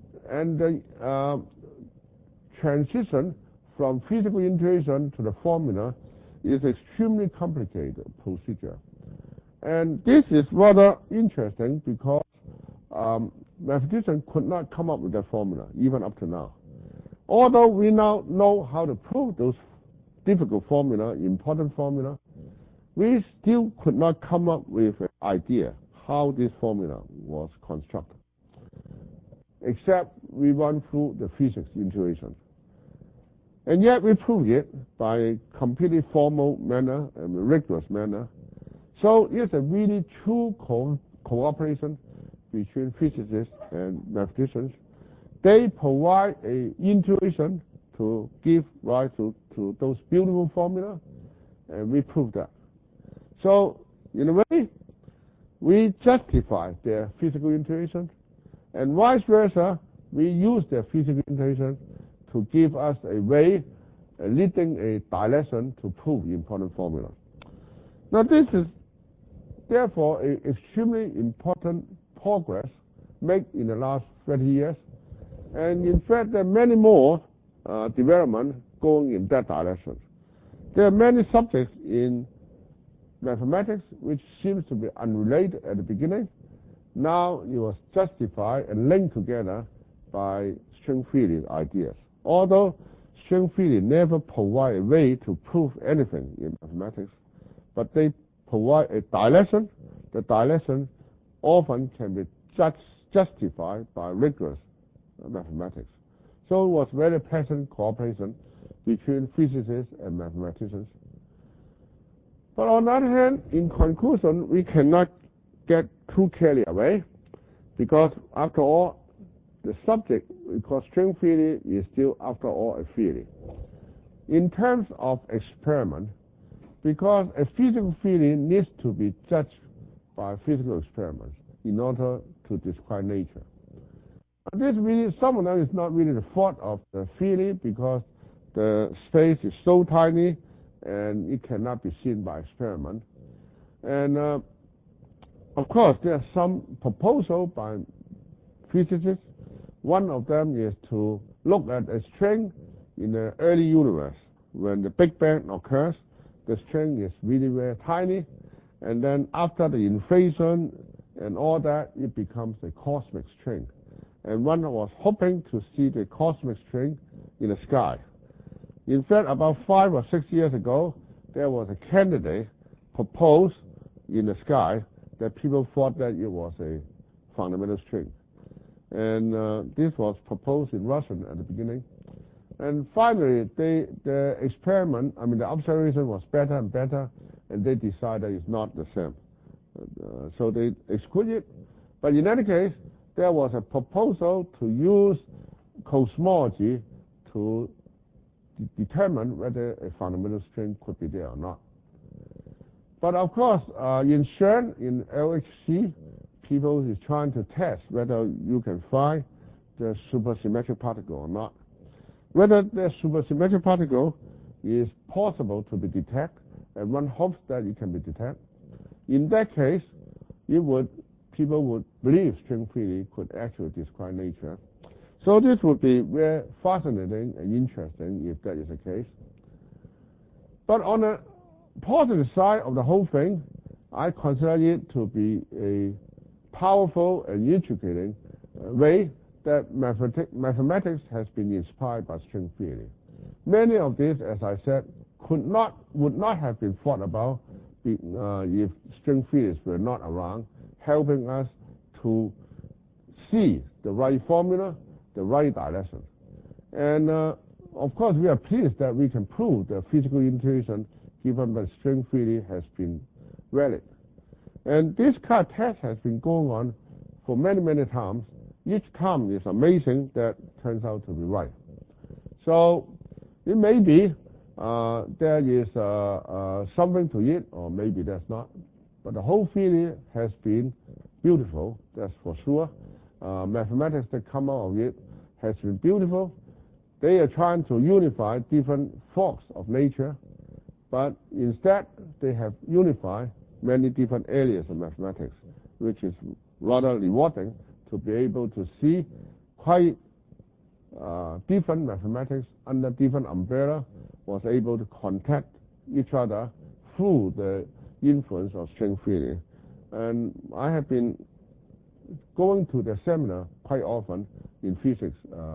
transition from physical intuition to the formula is extremely complicated procedure. And this is rather interesting because mathematicians could not come up with that formula, even up to now. Although we now know how to prove those difficult formula, important formula, we still could not come up with an idea how this formula was constructed, except we went through the physics intuition. And yet we proved it by a completely formal manner and a rigorous manner. So it's a really true cooperation between physicists and mathematicians. They provide an intuition to give rise to those beautiful formulas, and we prove that. So, in a way, we justify their physical intuition, and vice versa, we use their physical intuition to give us a way, leading a direction to prove important formula. Now, this is therefore an extremely important progress made in the last 30 years, and in fact, there are many more developments going in that direction. There are many subjects in mathematics which seems to be unrelated at the beginning. Now it was justified and linked together by string theory ideas. Although string theory never provide a way to prove anything in mathematics, but they provide a direction. The direction often can be justified by rigorous mathematics. So it was very pleasant cooperation between physicists and mathematicians. But on the other hand, in conclusion, we cannot get too carried away, because after all, the subject, because string theory is still, after all, a theory. In terms of experiment, because a physical theory needs to be judged by physical experiments in order to describe nature. And this really, some of them is not really the fault of the theory, because the space is so tiny and it cannot be seen by experiment. And of course, there are some proposals by physicists. One of them is to look at a string in the early universe. When the Big Bang occurs, the string is really very tiny, and then after the inflation and all that, it becomes a cosmic string. And one was hoping to see the cosmic string in the sky. In fact, about 5 or 6 years ago, there was a candidate proposed in the sky that people thought that it was a fundamental string. And this was proposed in Russian at the beginning. And finally, the experiment, the observation was better and better, and they decided it's not the same. So they excluded it. But in any case, there was a proposal to use cosmology to determine whether a fundamental string could be there or not. But of course, in CERN, in LHC, people is trying to test whether you can find the supersymmetric particle or not. Whether the supersymmetric particle is possible to be detected, and one hopes that it can be detected. In that case, people would believe string theory could actually describe nature. So this would be very fascinating and interesting if that is the case. But on the positive side of the whole thing, I consider it to be a powerful and intriguing way that mathematics has been inspired by string theory. Many of these, as I said, would not have been thought about if string theories were not around, helping us to see the right formula, the right direction. And of course, we are pleased that we can prove the physical intuition given by string theory has been valid. And this kind of test has been going on for many, many times. Each time is amazing that turns out to be right. So it may be there is something to it, or maybe there's not. But the whole theory has been beautiful, that's for sure. Mathematics that come out of it has been beautiful. They are trying to unify different forms of nature, but instead they have unified many different areas of mathematics, which is rather rewarding to be able to see quite different mathematics under different umbrella was able to contact each other through the influence of string theory. And I have been going to the seminar quite often in physics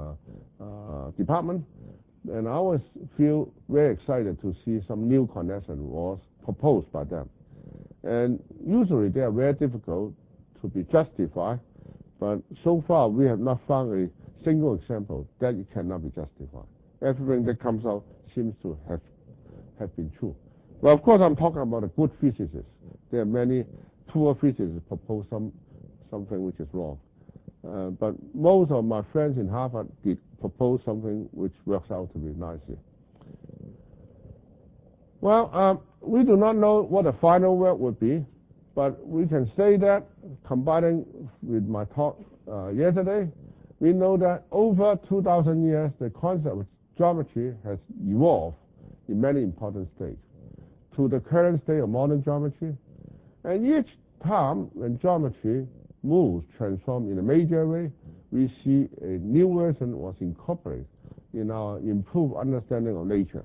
department, and I always feel very excited to see some new connection was proposed by them. And usually they are very difficult to be justified, but so far we have not found a single example that it cannot be justified. Everything that comes out seems to have been true. Well, of course, I'm talking about a good physicist. There are many poor physicists propose something which is wrong. But most of my friends in Harvard did propose something which works out to be nicely. Well, we do not know what the final work would be, but we can say that, combining with my talk yesterday, we know that over 2,000 years, the concept of geometry has evolved in many important states to the current state of modern geometry. And each time when geometry moves, transforms in a major way, we see a new version was incorporated in our improved understanding of nature.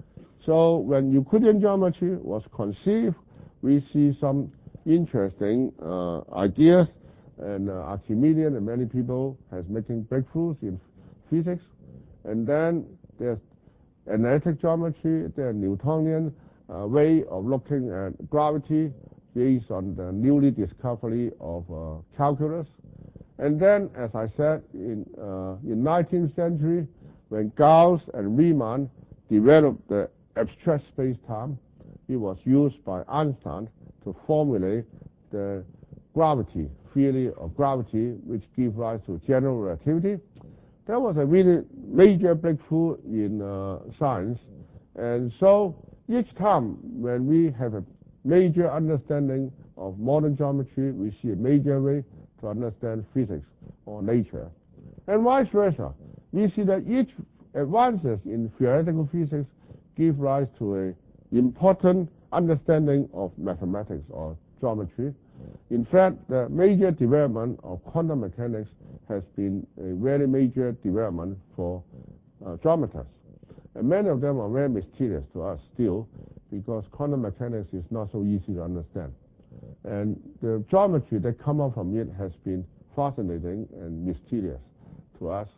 So when Euclidean geometry was conceived, we see some interesting ideas, and Archimedean and many people has making breakthroughs in physics. And then there's analytic geometry, there's Newtonian way of looking at gravity based on the newly discovery of calculus. And then, as I said, in 19th century, when Gauss and Riemann developed the abstract space-time, it was used by Einstein to formulate the gravity, theory of gravity, which gave rise to general relativity. That was a really major breakthrough in science. And so each time when we have a major understanding of modern geometry, we see a major way to understand physics or nature. And vice versa. We see that each advances in theoretical physics give rise to an important understanding of mathematics or geometry. In fact, the major development of quantum mechanics has been a very major development for geometers. And many of them are very mysterious to us still, because quantum mechanics is not so easy to understand. And the geometry that comes out from it has been fascinating and mysterious to us.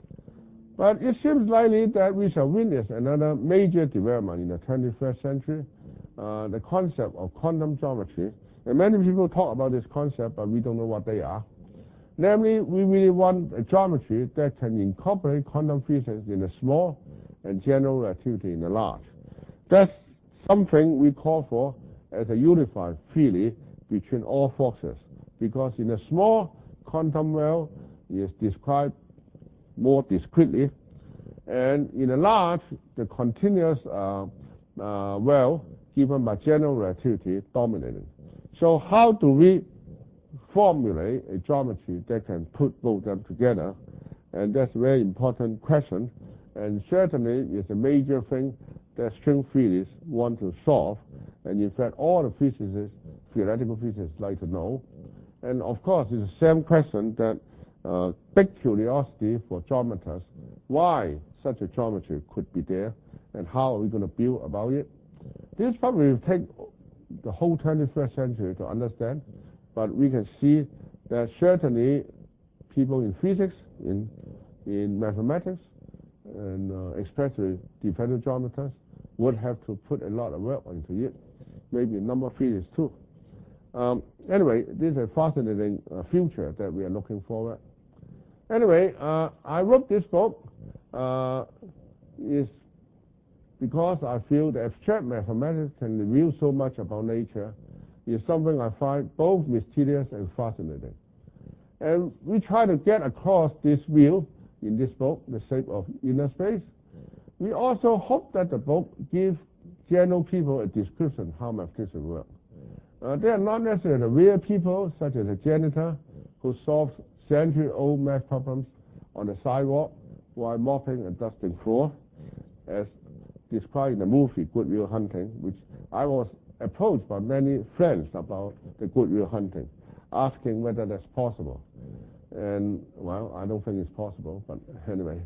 But it seems likely that we shall witness another major development in the 21st century, the concept of quantum geometry. And many people talk about this concept, but we don't know what they are. Namely, we really want a geometry that can incorporate quantum physics in the small and general relativity in the large. That's something we call for as a unified theory between all forces, because in a small, quantum well is described more discretely, and in a large, the continuous well given by general relativity dominating. So how do we formulate a geometry that can put both them together? And that's a very important question, and certainly is a major thing that string theorists want to solve, and in fact all the physicists, theoretical physicists, like to know. And of course it's the same question that big curiosity for geometers, why such a geometry could be there, and how are we going to build about it. This probably will take the whole 21st century to understand, but we can see that certainly people in physics, in mathematics, and especially differential geometers, would have to put a lot of work into it, maybe a number of theories too. Anyway, this is a fascinating future that we are looking forward. Anyway, I wrote this book is because I feel that abstract mathematics can reveal so much about nature. It's something I find both mysterious and fascinating. And we try to get across this view in this book, The Shape of Inner Space. We also hope that the book gives general people a description of how mathematics works. They are not necessarily the real people, such as a janitor who solves century-old math problems on the sidewalk while mopping a dusting floor, as described in the movie Good Will Hunting, which I was approached by many friends about the Good Will Hunting, asking whether that's possible. And, well, I don't think it's possible, but anyway.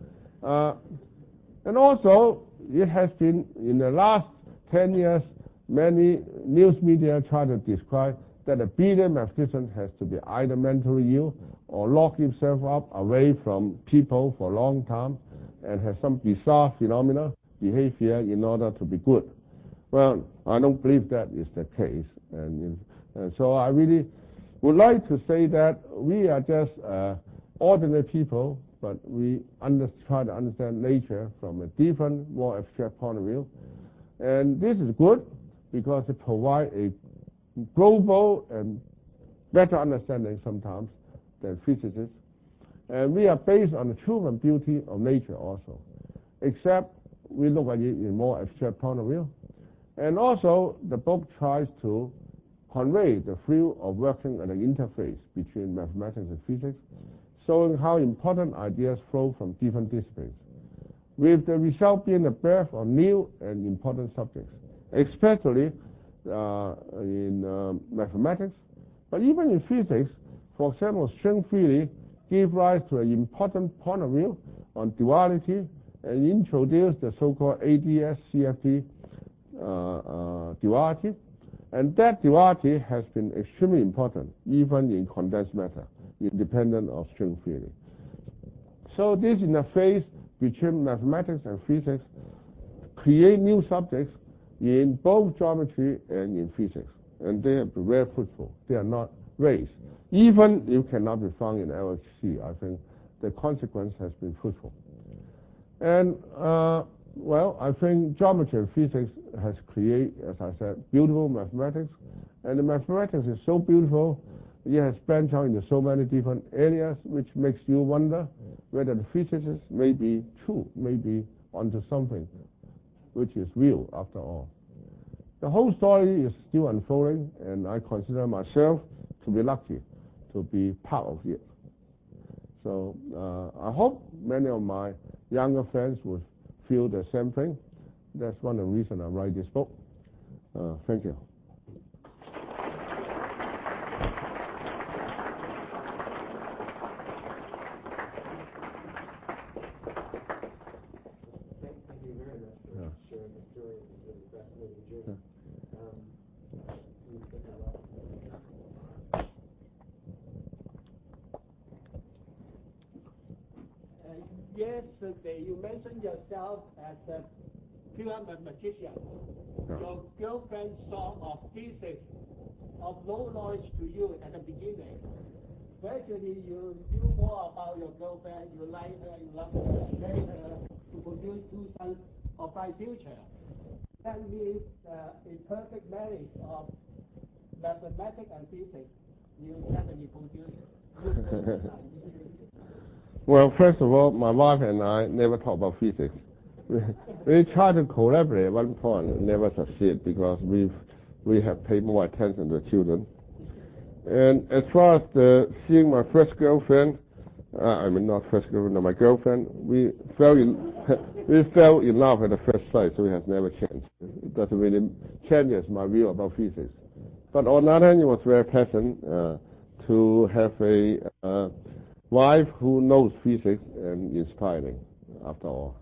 And also, it has been, in the last 10 years, many news media try to describe that a brilliant mathematician has to be either mentally ill or lock himself up away from people for a long time and have some bizarre behavior in order to be good. Well, I don't believe that is the case. And so I really would like to say that we are just ordinary people, but we try to understand nature from a different, more abstract point of view. And this is good because it provides a global and better understanding sometimes than physicists. And we are based on the truth and beauty of nature also, except we look at it in a more abstract point of view. And also, the book tries to convey the thrill of working at the interface between mathematics and physics, showing how important ideas flow from different disciplines, with the result being the birth of new and important subjects, especially in mathematics, but even in physics. For example, string theory gave rise to an important point of view on duality and introduced the so-called ADS-CFT duality, and that duality has been extremely important even in condensed matter, independent of string theory. So this interface between mathematics and physics create new subjects in both geometry and in physics, and they have been very fruitful. They are not raised. Even if cannot be found in LHC, I think the consequence has been fruitful. And well, I think geometry and physics has created, as I said, beautiful mathematics, and the mathematics is so beautiful, it has branched out into so many different areas, which makes you wonder whether the physicists may be true, may be onto something which is real after all. The whole story is still unfolding, and I consider myself to be lucky to be part of it. So I hope many of my younger friends would feel the same thing. That's one of the reasons I write this book. Thank you. Thank you very much for sharing the story of this really fascinating journey. Yesterday, you mentioned yourself as a pure mathematician. Your girlfriend saw of physics of low knowledge to you at the beginning. Gradually, you knew more about your girlfriend, you like her, you love her, and marry her to produce two sons of bright future. That means a perfect marriage of mathematics and physics. You definitely produce. Well, first of all, my wife and I never talk about physics. We try to collaborate at one point, never succeed because we have paid more attention to the children. And as far as seeing my first girlfriend, not first girlfriend, my girlfriend, we fell in love at the first sight, so it has never changed. It doesn't really change my view about physics. But on the other hand, it was very pleasant to have a wife who knows physics and inspiring, after all.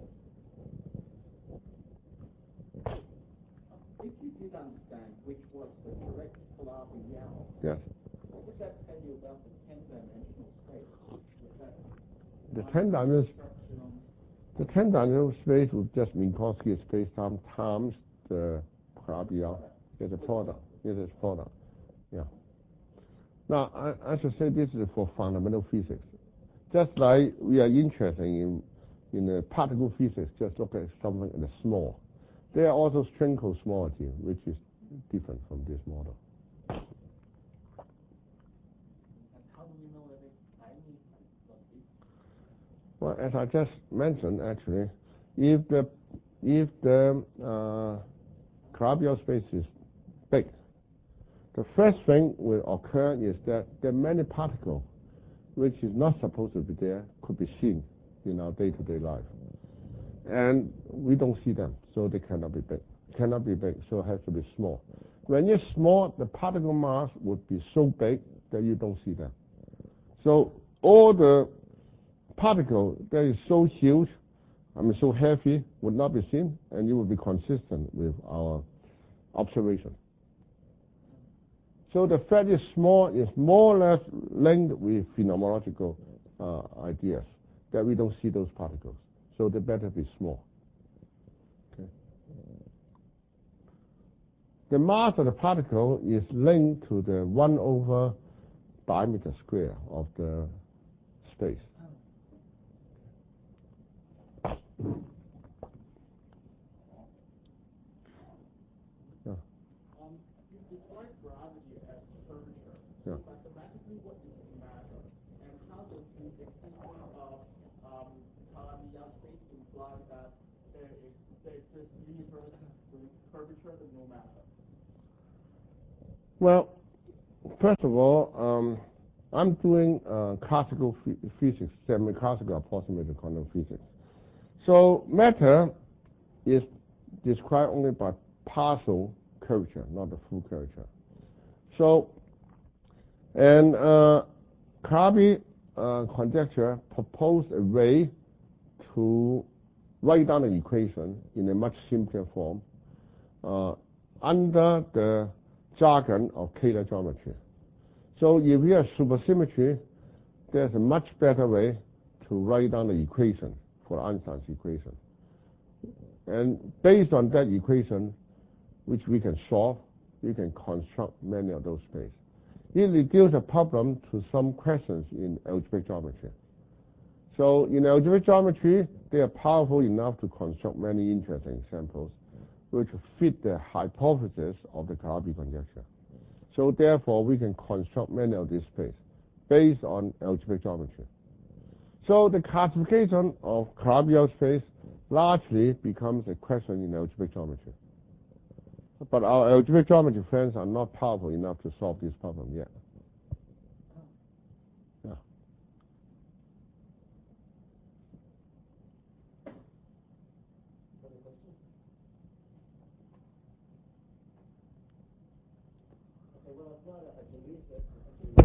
If you did understand which was the correct color in yellow, yes. what would that tell you about the 10-dimensional space? The 10-dimensional space would just mean Minkowski space-time times the Calabi-Yau. It's a product. It is product. Yeah. Now, I should say this is for fundamental physics. Just like we are interested in particle physics, just look at something in the small. There are also string cosmology, which is different from this model. And how do we know that it's tiny? Well, as I just mentioned, actually, if the Calabi-Yau space is big, the first thing will occur is that there are many particles which is not supposed to be there could be seen in our day-to-day life. And we don't see them, so they cannot be big. Cannot be big, so it has to be small. When you're small, the particle mass would be so big that you don't see them. So all the particle that is so huge, so heavy, would not be seen, and you will be consistent with our observation. So the fact is small is more or less linked with phenomenological ideas, that we don't see those particles. So they better be small. Okay. The mass of the particle is linked to the 1 over diameter square of the space. You describe gravity as curvature. Yeah. Mathematically, what is matter? And how does the existence of Calabi-Yau space imply that there exists universe with curvature but no matter? Well, first of all, I'm doing classical physics, semi-classical approximated quantum physics. So matter is described only by partial curvature, not the full curvature. So, and Calabi conjecture proposed a way to write down an equation in a much simpler form under the jargon of Kähler geometry. So if you have supersymmetry, there's a much better way to write down the equation for Einstein's equation. And based on that equation, which we can solve, we can construct many of those spaces. It reduces the problem to some questions in algebraic geometry. So in algebraic geometry, they are powerful enough to construct many interesting examples which fit the hypothesis of the Calabi conjecture. So therefore, we can construct many of these spaces based on algebraic geometry. So the classification of Calabi-Yau space largely becomes a question in algebraic geometry. But our algebraic geometry friends are not powerful enough to solve this problem yet. Yeah. Okay, well, I believe that